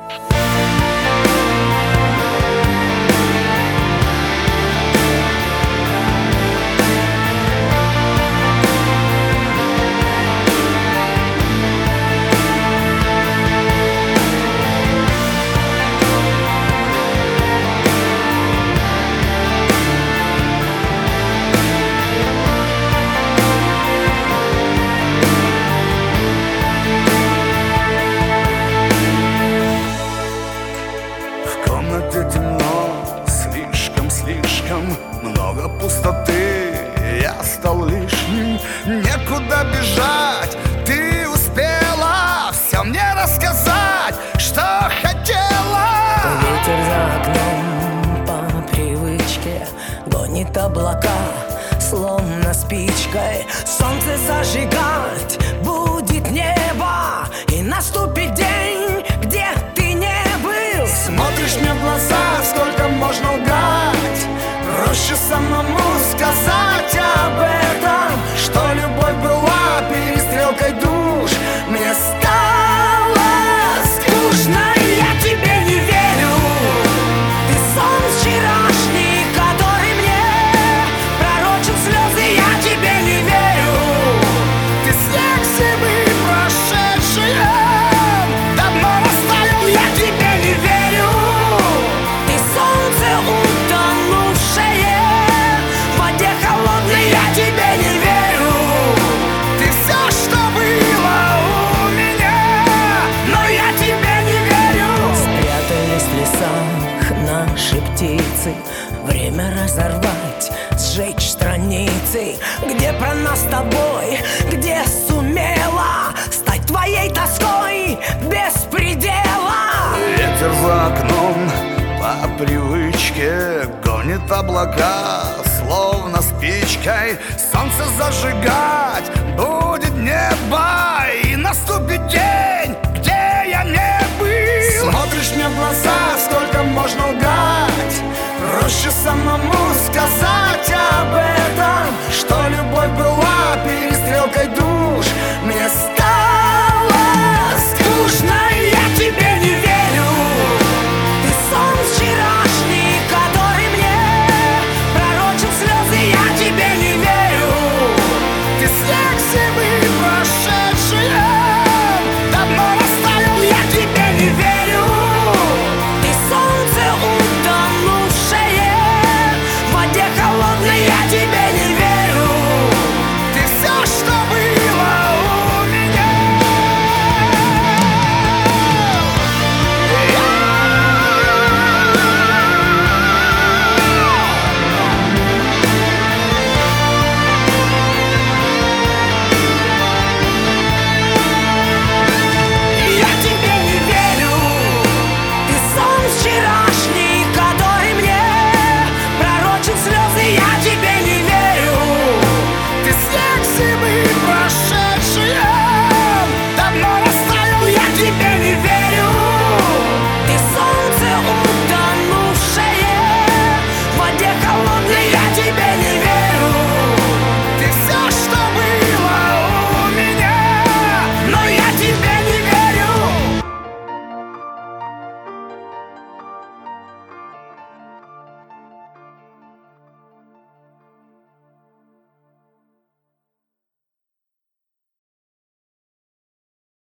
Темно, слишком много пустоты. Я стал лишним, некуда бежать. Ты успела все мне рассказать, что хотела. Ветер за окном по привычке гонит облака, словно спичкой солнце зажигать будет небо, и наступит день, где ты не был. Смотришь мне в глаза, сколько можно лгать. Проще самому сказать об этом, что любовь была перестрелкой душ. Мне стало скучно, и я тебе не верю. Ты сон вчерашний, который мне пророчил слезы. Я тебе не верю. Ты снег зимы прошедший, давно растаял. Я тебе не верю. Ты солнце утонувшее в воде холодной. Я тебе не верю. Ты все, что было у меня, но я тебе не верю. Спрятались в лесах наши птицы. Время разорвать, сжечь страницы, где про нас с тобой, где сумела стать твоей тоской без предела. Ветер за окном по привычке гонит облака, словно спичкой солнце зажигать будет небо, и наступит день, где я не был. Смотришь мне в глаза, сколько можно лгать. Проще самому сказать об этом.